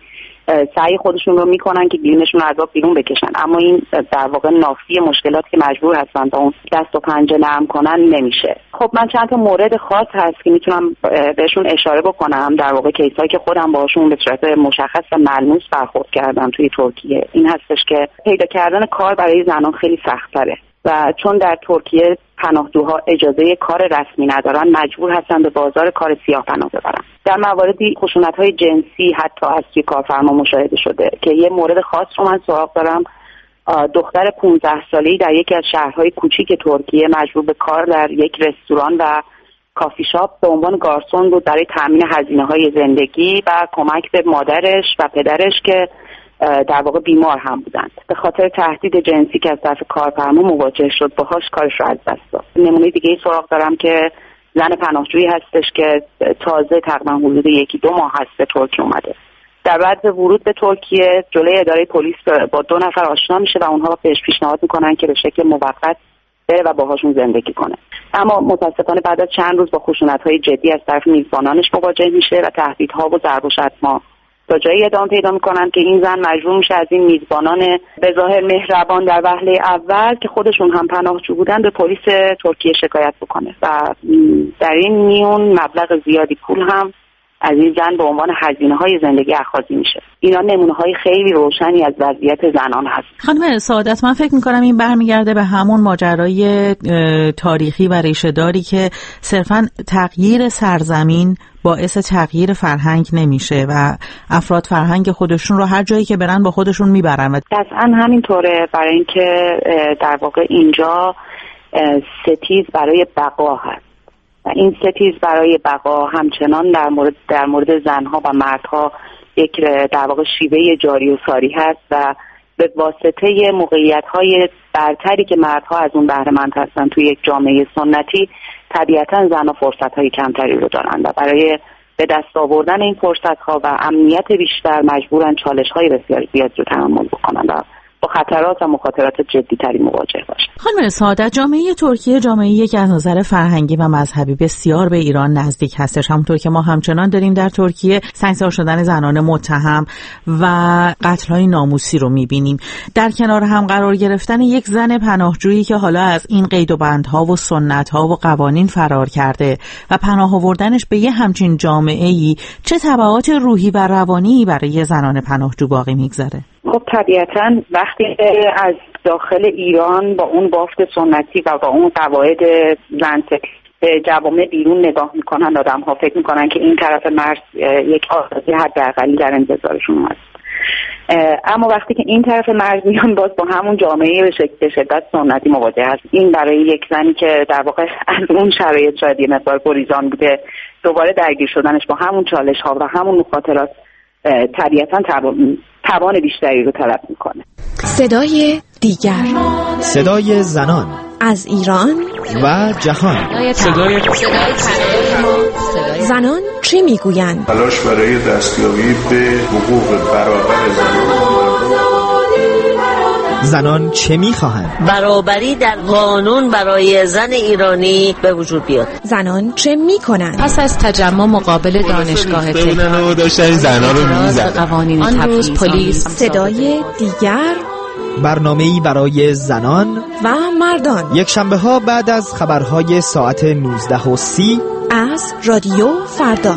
سعی خودشون رو میکنن که گیرینشون رو از آب بیرون بکشن، اما این در واقع نافی مشکلات که مجبور هستن تا اون دست و پنجه نرم کنن نمیشه. خب من چند تا مورد خاص هست که میتونم بهشون اشاره بکنم، در واقع کیسایی که خودم باهاشون به صورت مشخص و ملموس برخورد کردم توی ترکیه. این هستش که پیدا کردن کار برای زنان خیلی سخت‌تره و چون در ترکیه پناهجوها اجازه کار رسمی ندارن مجبور هستن به بازار کار سیاه پناه ببرن. در مواردی خشونت‌های جنسی حتی از توی کارفرما مشاهده شده که یه مورد خاص رو من سراغ دارم. دختر 15 ساله‌ای در یکی از شهرهای کوچیک ترکیه مجبور به کار در یک رستوران و کافی شاپ به عنوان گارسون بود برای تامین هزینه‌های زندگی و کمک به مادرش و پدرش که در واقع بیمار هم بودند. به خاطر تهدید جنسی که از طرف کارفرما مواجه شد باهاش کارش رو از دست داد. نمونه دیگه ای سراغ دارم که زن پناهجویی هستش که تازه تقریبا حدود 1-2 ماه هست به ترکیه اومده. در بعد ورود به ترکیه جلوی اداره پلیس با 2 نفر آشنا میشه و اونها بهش پیشنهاد میکنن که به شکل موقت بره و باهاشون زندگی کنه. اما متاسفانه بعد از چند روز با خشونت‌های جدی از طرف میزبانانش مواجه میشه و تهدیدها و ضرب و شتم‌ها تا جایی ادامه پیدا میکنن که این زن مجبور میشه از این میزبانان به ظاهر مهربان در وهله اول که خودشون هم پناهجو بودن به پلیس ترکیه شکایت بکنه و در این میون مبلغ زیادی پول هم از این زن به عنوان هزینه‌های زندگی اخاذی میشه. اینا نمونه‌های خیلی روشنی از وضعیت زنان هست. خانم سعادت، من فکر می‌کنم این برمیگرده به همون ماجرای تاریخی و ریشه‌داری که صرفاً تغییر سرزمین باعث تغییر فرهنگ نمیشه و افراد فرهنگ خودشون رو هر جایی که برن با خودشون میبرن و قطعاً همینطوره، برای اینکه در واقع اینجا ستیز برای بقا هست و این ستیز برای بقا همچنان در مورد زنها و مردها یک در واقع شیوه جاری و ساری هست و به واسطه موقعیت‌های برتری که مردها از اون بهره‌مند هستن توی یک جامعه سنتی طبیعتاً زنها فرصت‌های کمتری رو دارن و برای به دست آوردن این فرصت‌ها و امنیت بیشتر مجبورن چالش‌های بسیار زیاد رو تحمل بکنن و با خطرات و مخاطرات جدی‌تری مواجه باشن. خانم سعادت، جامعه ترکیه جامعه‌ای که از نظر فرهنگی و مذهبی بسیار به ایران نزدیک هستش، همونطور که ما همچنان داریم در ترکیه سنگسار شدن زنان متهم و قتل‌های ناموسی رو می‌بینیم. در کنار هم قرار گرفتن یک زن پناهجویی که حالا از این قید و بندها و سنت‌ها و قوانین فرار کرده و پناه آوردنش به یه همچین جامعه‌ای چه تبعات روحی و روانی برای زنان پناهجو باقی می‌گذاره؟ خب طبیعتاً وقتی از داخل ایران با اون بافت سنتی و با اون قواعد زن به جوامع بیرون نگاه میکنن، آدم ها فکر میکنن که این طرف مرز یک آزادی حداقلی در انتظارشون هست. اما وقتی که این طرف مرز میان باز با همون جامعه به شدت سنتی مواجه هست. این برای یک زنی که در واقع از اون شرایط شاید یه مقدار گریزان بوده، دوباره درگیر شدنش با همون چالش ها و همون مخاطرات طبیعتاً توان بیشتری رو طلب میکنه. صدای دیگر، صدای زنان از ایران و جهان. صدای زنان چه میگویند؟ تلاش برای دستیابی به حقوق برابر زنان چه میخواهند؟ برابری در قانون برای زن ایرانی به وجود بیاد. زنان چه میکنند؟ پس از تجمع مقابل دانشگاه تهران داشتن زنان رو میزدن. آن روز پلیس. صدای دیگر، برنامه‌ای برای زنان و مردان، یک شنبه ها بعد از خبرهای ساعت 19:30 از رادیو فردا.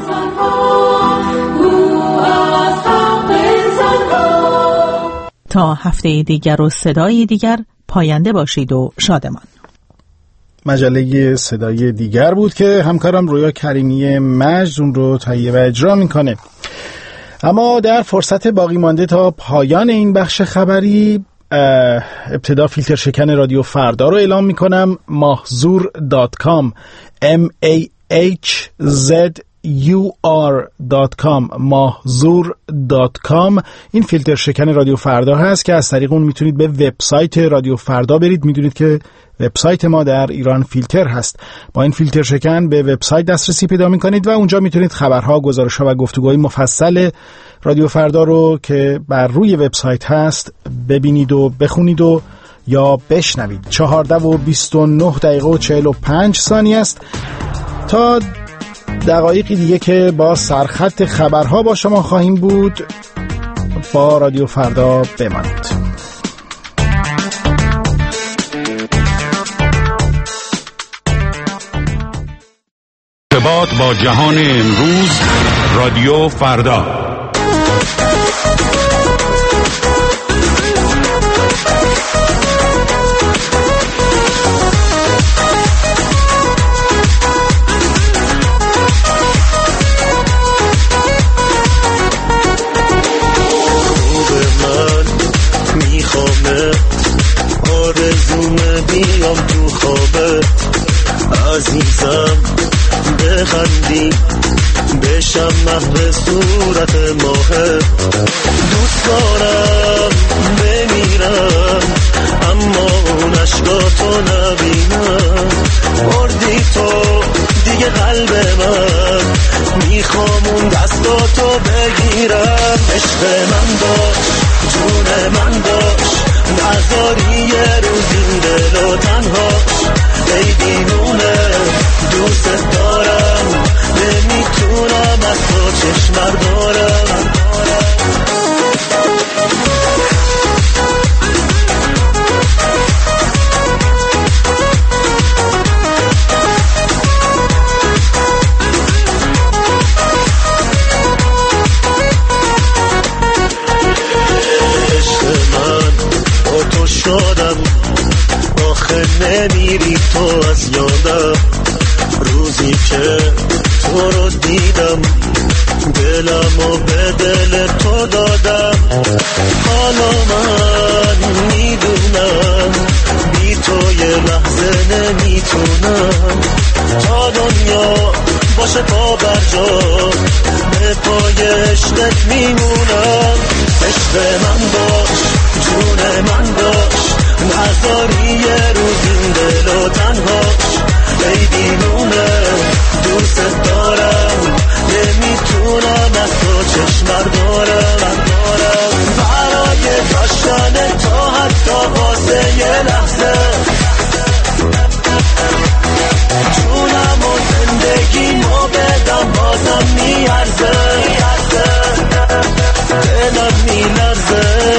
تا هفته دیگر و صدای دیگر، پاینده باشید و شادمان. مجله صدای دیگر بود که همکارم رویا کریمی مجد اون رو تهیه و اجرا میکنه. اما در فرصت باقی مانده تا پایان این بخش خبری ابتدا فیلتر شکن رادیو فردا رو اعلام میکنم. mahzur.com mahzur.com mahzur.com این فیلتر شکن رادیو فردا هست که از طریق اون میتونید به وبسایت رادیو فردا برید. میدونید که وبسایت ما در ایران فیلتر هست. با این فیلتر شکن به وبسایت دسترسی پیدا میکنید و اونجا میتونید خبرها، گزارش‌ها و گفتگوهای مفصل رادیو فردا رو که بر روی وبسایت هست ببینید و بخونید و یا بشنوید. 14:29 است تا دقایقی دیگه که با سرخط خبرها با شما خواهیم بود. با رادیو فردا بمانید. ارتباط با جهان امروز، رادیو فردا. بیام تو خوابت عزیزم، بخندی بشم محو صورت ماهت. دوست دارم بمیرم اما اون عشقاتو نبینم. بردی تو دیگه قلب من، میخوام اون دستاتو بگیرم. عشق من باش، جون من باش، نذاری یه روز این دل و تنهاش. ای دیوونه دوست دارم، نمیتونم از تو چشم بردارم. شادم آخه نمیری تو از یادم. روزی که تو رو دیدم دلمو به دل تو دادم. حالا من میدونم بی تو یه لحظه نمیتونم. تا دنیا باشه پا بر جا، به پای عشقت میمونم. عشق من باش، جون من باش، نذاری یه روز این دل و تنهاش. ای دیوونه دوست دارم، نمیتونم از تو چشم بردارم. برای داشتن تو حتی واسه یه لحظه، جونم و زندگیمو بدم بازم میارزه. دلم میلرزه.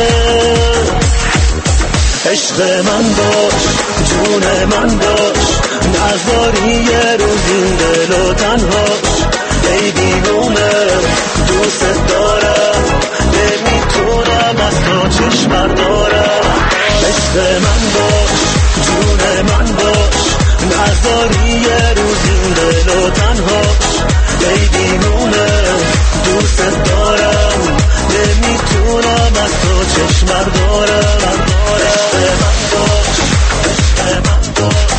عشق من باش، جون من باش، نذاری یه روز این دل و تنهاش. ای دیوونه دوست دارم، نمیتونم از تو چشم بردارم. عشق من باش، جون من باش، نذاری یه روز این دل و تنهاش. ای دیوونه دوست دارم، نمیتونم از تو چشم بردارم. عشق من باش، عشق من باش.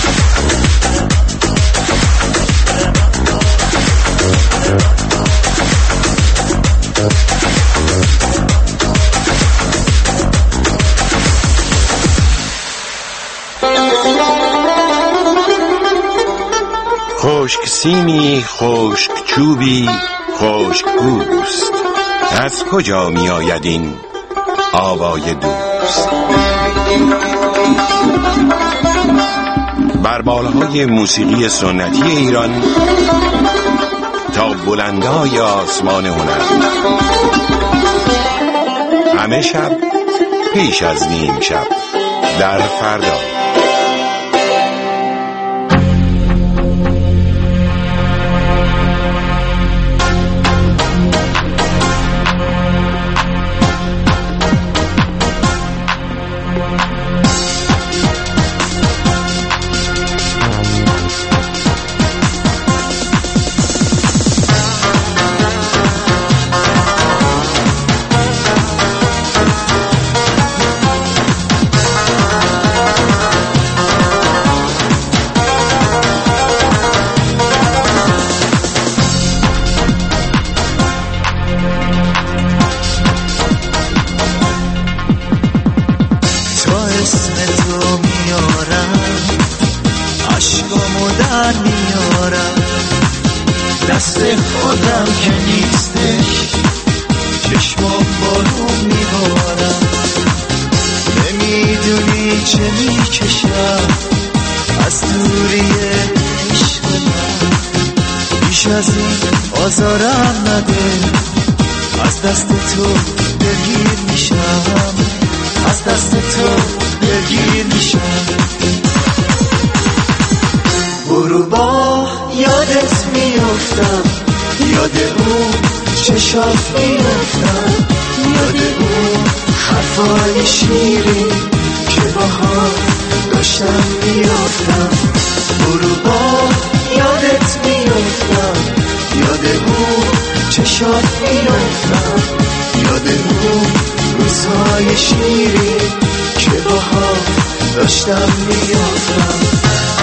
خشک سیمی، خشک چوبی، خشک پوست. از کجا می آید این آوای دوست؟ بر بالهای موسیقی سنتی ایران تا بلندای آسمان هنر، همه شب پیش از نیم شب در فردا. دست خودم که نیستش، چشمام بارون میبارم. نمیدونی چه میکشم از دوری عشق من. بیش از این آزارم نده، از دست تو دلگیر میشم، از دست تو دلگیر میشم. غروبا یادت میافتم، یاد اون چشات میافتم، یاد اون حرفای شیرین که با هم داشتم میافتم. غروبا یادت میافتم، یاد اون چشات میافتم، یاد اون روزهای شیرین که با هم داشتم میافتم.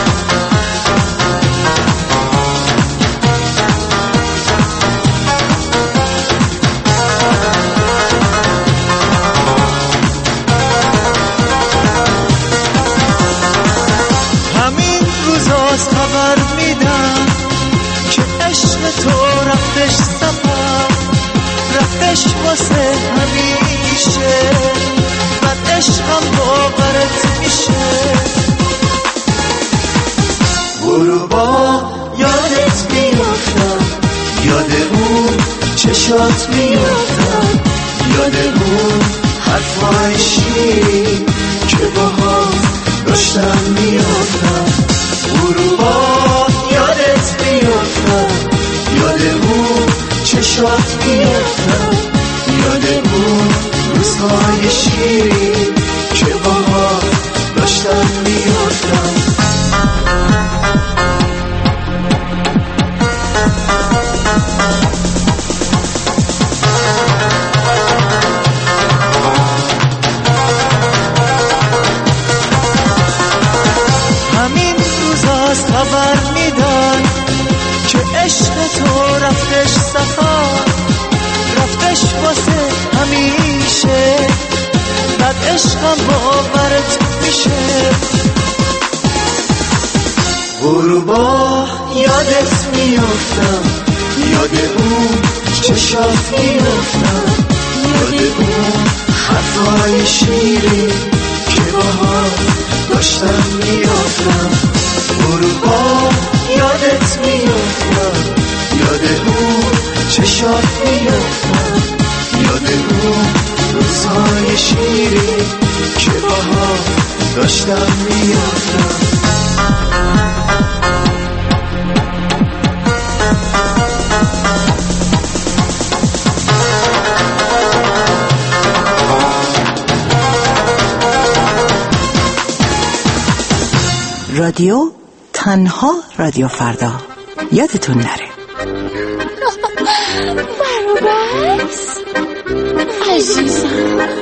خبر میدم که عشق تو رفتش سفر، رفتش واسه همیشه، بعد عشقم باورت میشه. غروبا یادت میافتم، یاد اون چشات میافتم، یاد اون حرفای شیرین که با هم داشتم میافتم. غروبا یادت میافتم، یاد اون چشات میافتم، یاد اون روزهای شیرین که با هم داشتم میافتم. خبر میدن که عشق تو رفتش سفر، رفتش واسه همیشه، بعد عشقم باورت میشه. غروبا یادت میافتم، یاد اون چشات میافتم، یاد اون حرفای شیرین که با هم داشتم میافتم. غروبا یادت میافتم، یاد اون چشات میافتم، یاد اون روزهای شیرین که با هم داشتم میافتم. رادیو تنها رادیو فردا، یادتون نره. برابرس عزیزم،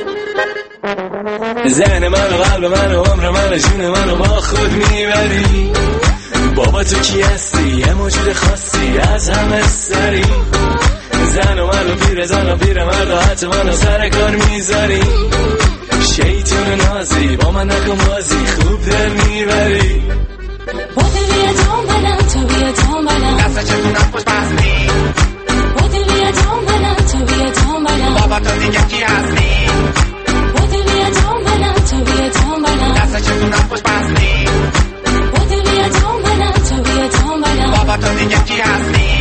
ذهن من و قلب من و عمر من و جون من و با خود میبری. بابا تو کی هستی؟ یه موجود خاصی از همه سری. زن و من و پیر زن و پیر مرد و حتی من و سر کار میذاری. شیطون نازی با من نکن بازی، خوب دل میبری. با دل دنبالم تو بیا دنبالم، دستا چتونم پشت بستی. با دل دنبالم تو بیا دنبالم، بابا تو دیگه کی هستی؟ با دل دنبالم تو بیا دنبالم، دستا چتونم پشت بستی. با دل دنبالم تو بیا دنبالم، بابا تو دیگه کی هستی؟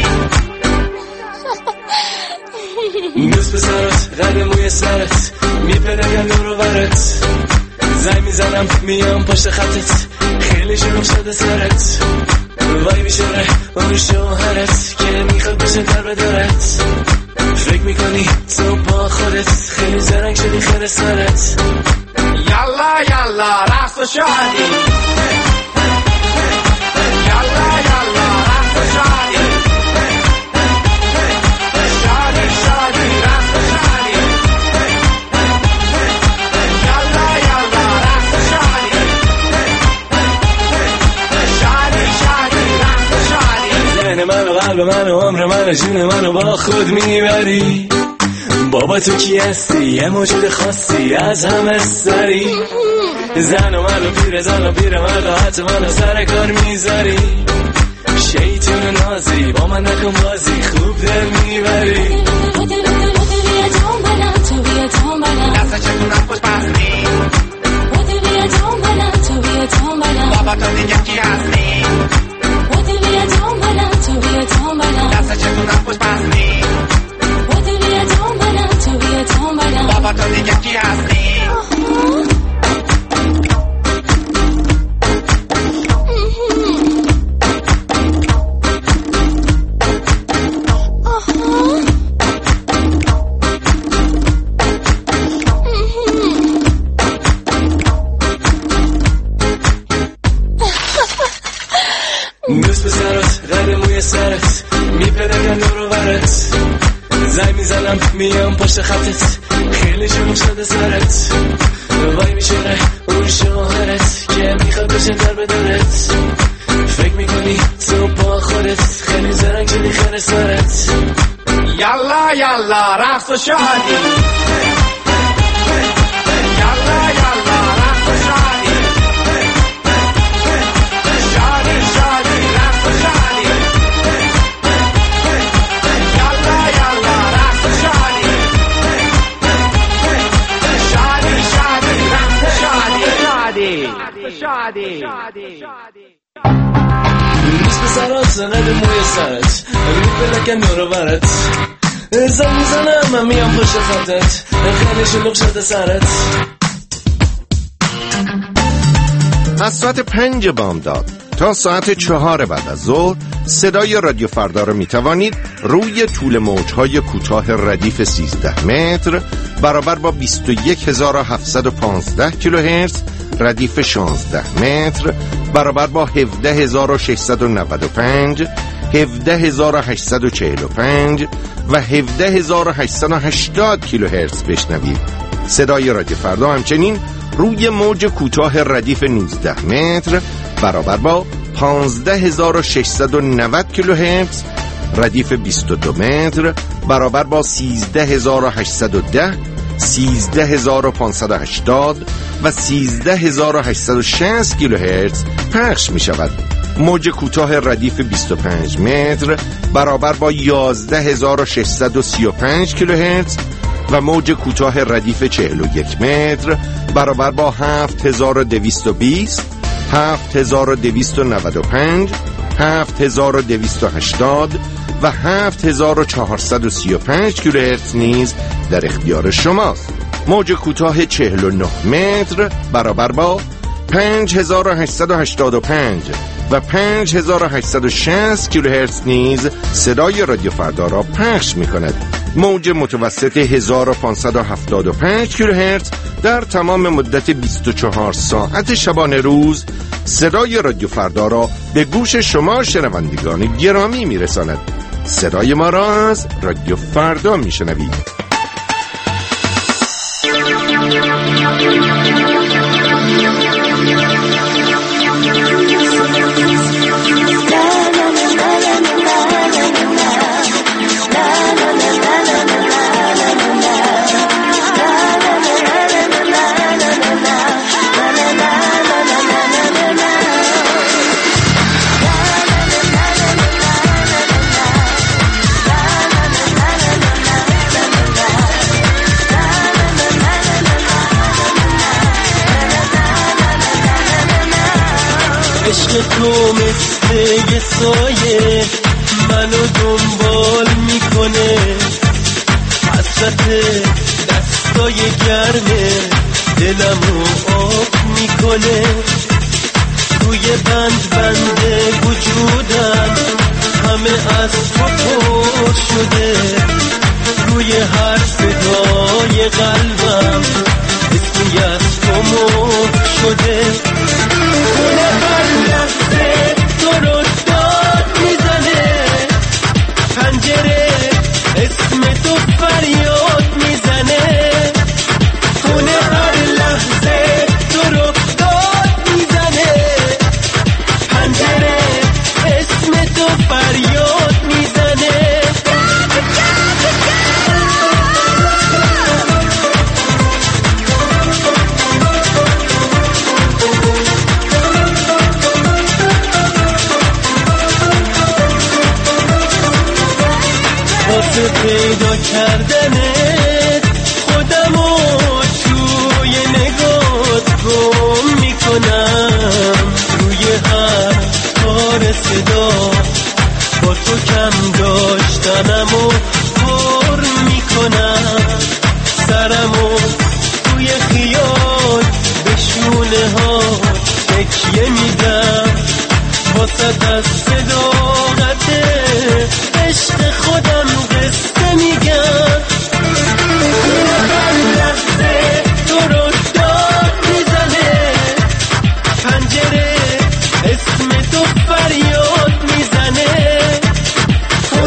دوست پسرت قلب موی سرت میپلگم دور و برت. زنگ میزنم میام پشت خطت، خیلی شروع شده سرت. وای بیشاره اون شوهرت که میخواد بشه در بدارت. فکر میکنی تو با خودت خیلی زرنگ شدی خیر سرت. یالا یالا رقص و شادی، یالا یالا رقص و شادی، شادی شادی رقص و شادی، یالا یالا رقص و شادی، شادی شادی رقص و شادی. ذهن من و قلب من و عمر من و جون من و با خود میبری. بابا تو کی هستی؟ یه موجود خاصی از همه سری. زن و من و پیر زن و پیر مرد و حتی من و سر کار میذاری. شیطون نازی با من نکن بازی، خوب دل میبری. دستا چتونم پشت بستی. بابا تو دیگه کی هستی؟ دستا چتونم پشت بستی. میپرن دور و برت، زنگ میزنم میام پشت خطت، خیلی شلوغ شده سرت، وای میشونه اون شوهرت که میخواد بشه در بدارت، فکر میکنی صبح با خودت خیلی زرنگ شدی خیر سرت. یالا یالا رقص و شادی، یالا یالا رقص و شادی، شادی شادی رقص و شادی، یالا یالا رقص و شادی، شادی شادی رقص و شادی، شادی نیست بسرات زنده موی سرت، روی بلکن نورو برت، زنگ میزنم من میام پشت خطت، خیلی شلوغ شده سرت. از ساعت 5 بامداد تا ساعت 4 بعد از ظهر صدای رادیو فردا رو میتوانید روی طول موجهای کوتاه ردیف 13 متر برابر با 21715 کیلوهرتز، ردیف 16 متر برابر با 17695، 17845 و 17880 کیلوهرتز بشنوید. صدای رادیو فردا همچنین روی موج کوتاه ردیف 19 متر برابر با 15690 کیلوهرتز، ردیف 22 متر برابر با 13810، 13580 و 13860 کیلوهرتز پخش می شود. موج کوتاه ردیف 25 متر برابر با 11635 کیلوهرتز و موج کوتاه ردیف 41 متر برابر با 7220، 7295، 7280 و 7435 کیلوهرتز نیز در اختیار شماست. موج کوتاه 49 متر برابر با 5885 و 5860 کیلوهرتز نیز صدای رادیو فردا را پخش می کند. موج متوسط 1575 کیلوهرتز در تمام مدت 24 ساعت شبانه روز صدای رادیو فردا را به گوش شما شنوندگان گرامی می رساند. صدای ما را از رادیو فردا می شنوید. عشق تو مثل یه سایه منو دنبال میکنه، حسرت دستای گرمه دلمو آب میکنه، روی بند وجودم همه از تو پر شده، روی هر صدای قلبم اسمی از تو مهر شده، خونه هر لحظه تو رو داد میزنه، پنجره اسم تو فریاد میزنه، خونه هر لحظه تو رو داد میزنه، پنجره اسم تو فریاد میزنه. واسه پیدا کردنت خودمو توی نگات گم میکنم، روی هر تار صدا با تو کم داشتنمو پر میکنم، سرمو توی خیال به شونه ها تکیه میدم، واسه از صداقت عشق خودم قصه میگم، هر لحظه تو رو داد میزنه، پنجره اسم تو فریاد میزنه،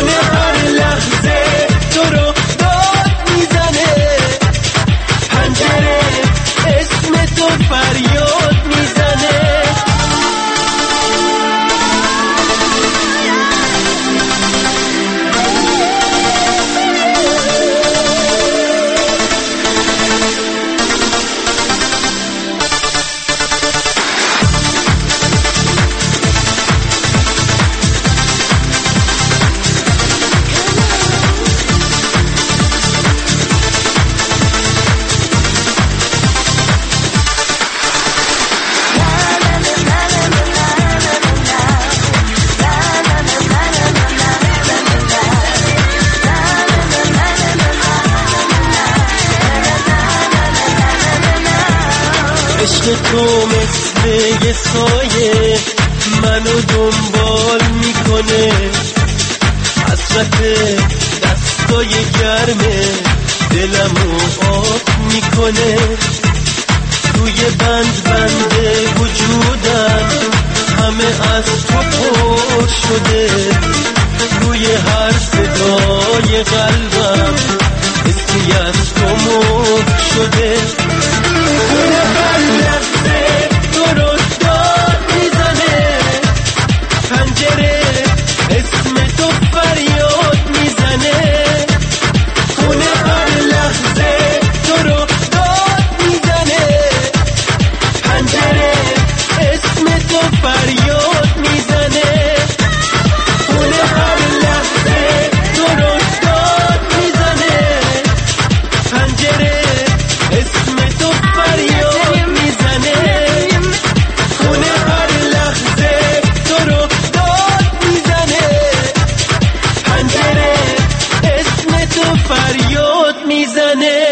عشق تو مثل یه سایه منو دنبال میکنه، حسرت دستای گرمه دلمو آب میکنه، توی بند بند وجودم همه از تو پر شده، روی هر صدای قلبم حسی از تو مهر شده، خونه بر لحظه درست داد میزنه، پنجره اسم تو فریاد میزنه، خونه هر لحظه درست داد میزنه، پنجره اسم تو فریاد میزنه، خونه هر لحظه درست داد میزنه، پنجره اسم تو فریاد میزنه، خونه هر لحظه درست داد میزنه، پنجره اسم تو فریاد میزنه.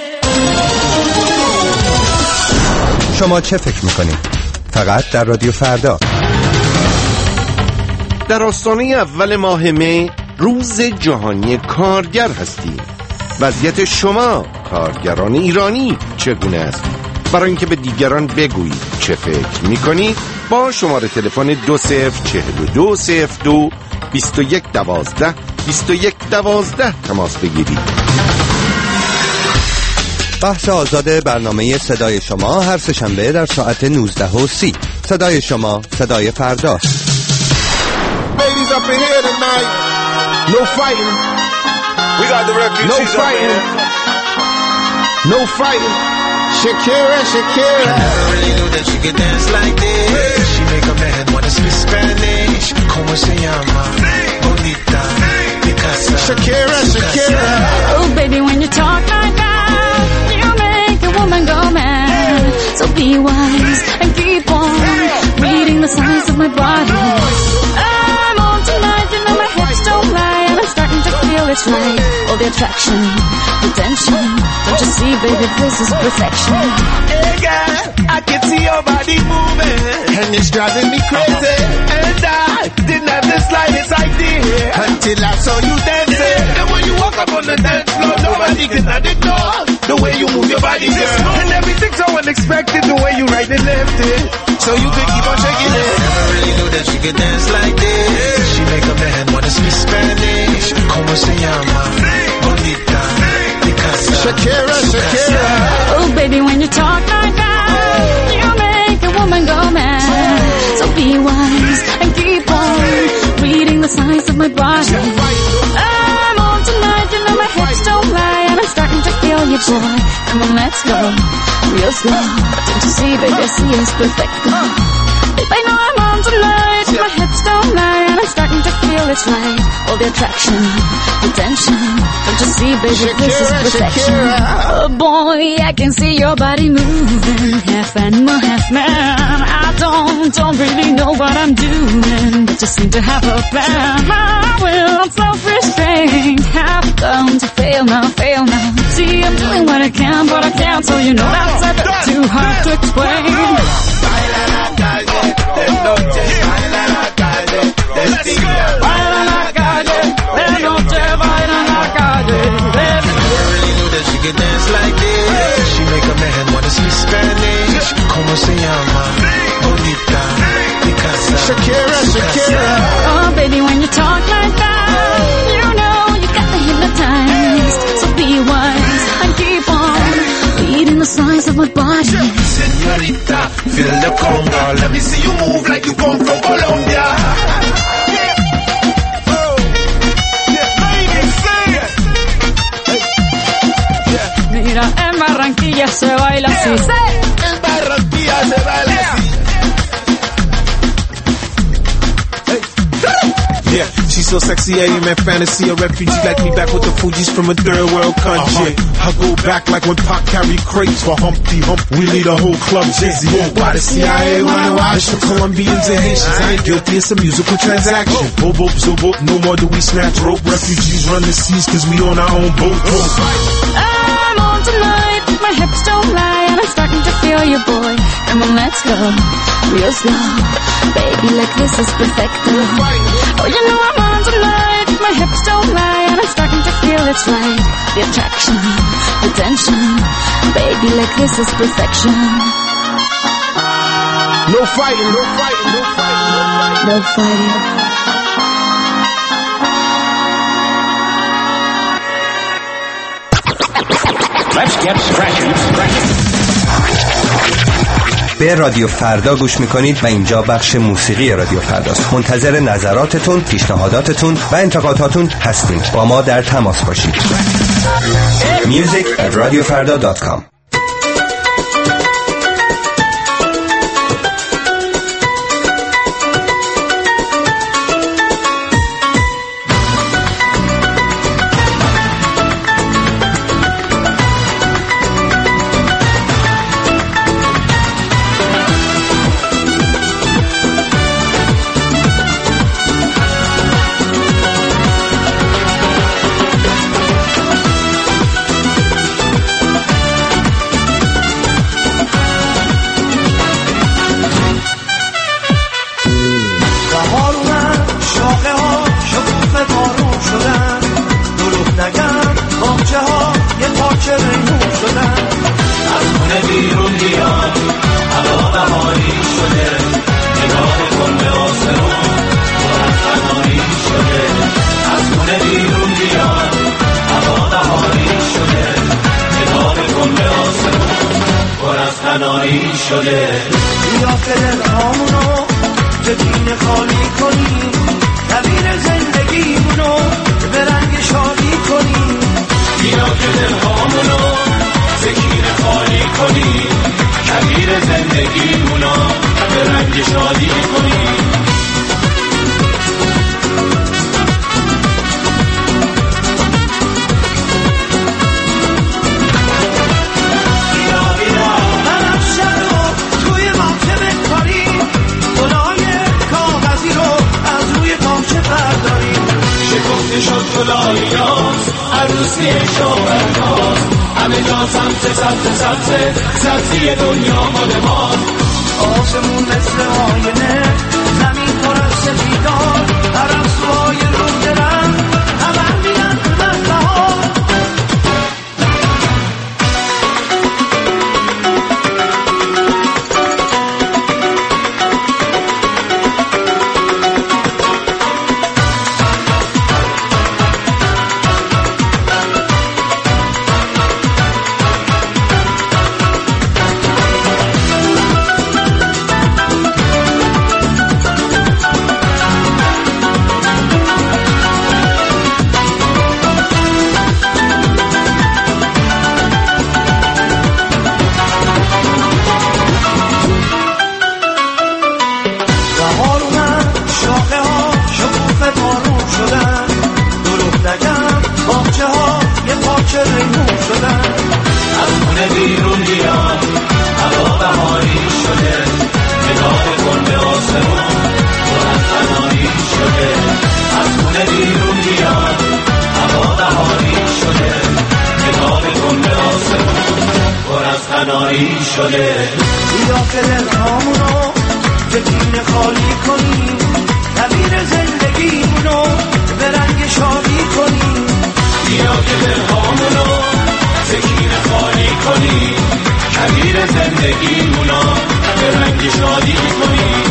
شما چه فکر میکنید؟ فقط در رادیو فردا. در آستانه اول ماه می روز جهانی کارگر هستیم. وضعیت شما کارگران ایرانی چگونه است؟ برای اینکه به دیگران بگویید چه فکر میکنید با شماره تلفن 204202 2112 2112 تماس بگیرید. بحث آزاد برنامه صدای شما هر سه‌شنبه در ساعت 19:30. صدای شما، صدای فرداست. Ladies up in here tonight. No fighting. We got the refugees. No fighting. No fighting. Shakira, Shakira. I never really knew that she could dance like this. She make a man wanna speak Spanish. Como se llama? Bonita. Picasa. Shakira, Shakira. Oh baby, when you talk like that, you make a woman go mad. So be wise and keep on reading the signs of my body. I'm on tonight, you know my hips don't lie, and I'm starting to feel it's right. All the attraction, the tension. Don't you see, baby, this is perfection. Hey girl, I can see your body moving, and it's driving me crazy. And I didn't have the slightest idea until I saw you dancing. And when you walk up on the dance floor, nobody can ignore the way you move your body, girl. And everything's so unexpected, the way you right and left it, so you could keep on shaking it. Never really knew that she could dance like this. She make a man wanna speak Spanish. Como se llama? Bonita. Picasa. Shakira, Shakira. Oh baby, when you talk like that, you make a woman go mad. So be wise and keep on reading the signs of my body. I'm on tonight, you know my hips don't lie, and I'm starting to feel you, boy. Come on, let's go real slow. Don't you see, baby, I see it's perfect. Babe, I know I'm on tonight, my hips don't lie, and I'm starting to feel it's right. All the attraction, the tension. Don't you see, baby, this is perfection. Oh boy, I can see your body moving, half animal, half man. I don't really know what I'm doing, but just seem to have a plan. My will, I'm self-restrained, have come to fail now. See, I'm doing what I can, but I can't, so you know that's a bit too hard to explain. Baila la calle, de noche, baila la calle, de día. Baila la calle, de noche, baila la calle, de día. Never really knew that she could dance like this. She make a man wanna speak Spanish. Como se llama? Bonita. Picasa. Shakira, Shakira. Oh baby, when you talk like that, you know you got me hypnotized. So be wise and keep on reading the signs of my body. Señorita, feel the conga. Let me see you move like you come from Colombia. Mira, en Barranquilla se baila así. En Barranquilla se baila así. Yeah, she's so sexy, I am in fantasy. A refugee like me back with the Fugees from a third world country. I go back like when Pac carried crates for Humpty Hump. We lead a whole club dizzy. Why the CIA wanna watch the Colombians and Haitians? I ain't guilty, it's a musical transaction. Bobo, zobo, no more do we snatch rope. Refugees run the seas cause we on our own boat. I'm on tonight, my hips don't lie, and I'm starting to feel you, boy. Come on, let's go, real slow. Baby, like this is perfecto. Oh, you know I'm on tonight. My hips don't lie, and I'm starting to feel it's right. The attraction, the tension. Baby, like this is perfection. No fighting, no fighting, no fighting, no fighting. No fighting. Let's get scratching. به رادیو فردا گوش میکنید و اینجا بخش موسیقی رادیو فرداست. منتظر نظراتتون، پیشنهاداتتون و انتقاداتون هستیم. با ما در تماس باشید. music@radiofarda.com. شده بیا که دلهامونو جدین خالی کنیم دبیر زندگیمونو به رنگ شادی کنیم بیا که دلهامونو جدین خالی کنیم دبیر زندگیمونو به رنگ شادی کنیم شد گلاییاز عروسی شاورماز همه جا سمت سبزی دنیا مال ماست آسمون مثل آینه زمین پر از سفیدار هر سوهای رو دلم خبر میدن از بهار شده بیا که دلهامونو جدین خالی کنیم دبیر زندگیمونو به رنگ شادی کنیم بیا که دلهامونو جدین خالی کنیم دبیر زندگیمونو به رنگ شادی کنیم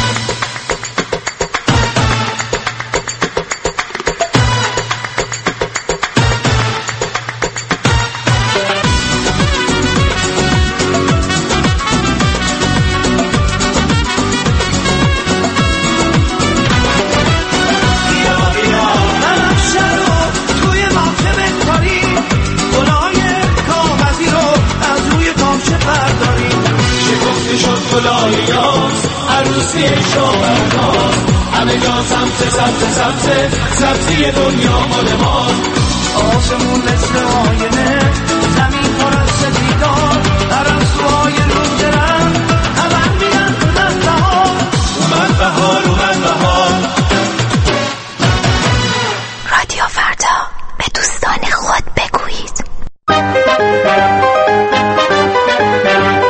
عروسی شاورماز همه جا سبزی دنیا مال ماست آسمون مثل آینه زمین پر از سفیدار هر سوهای رو درم خبر میدن از بهار اومد بهار رادیو فردا به دوستان خود بگویید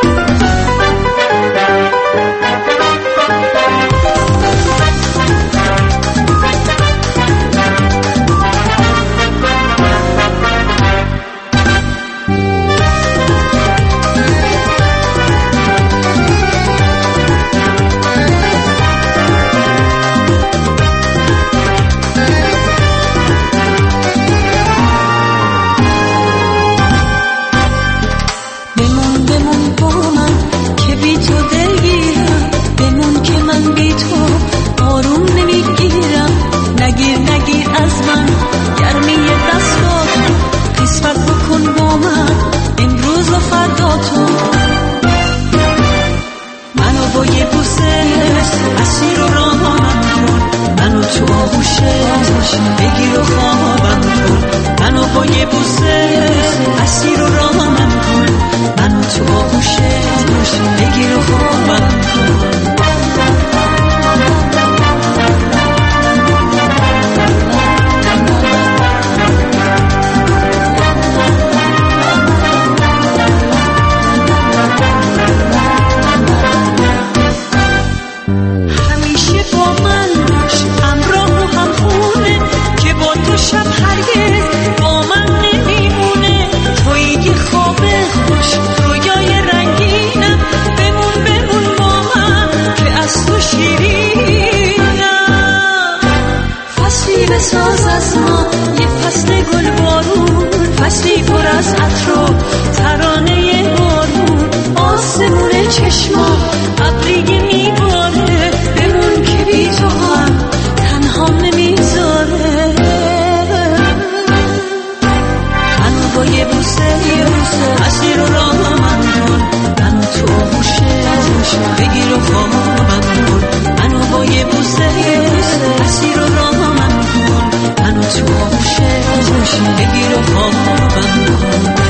باشی بگیر و خواب بند کن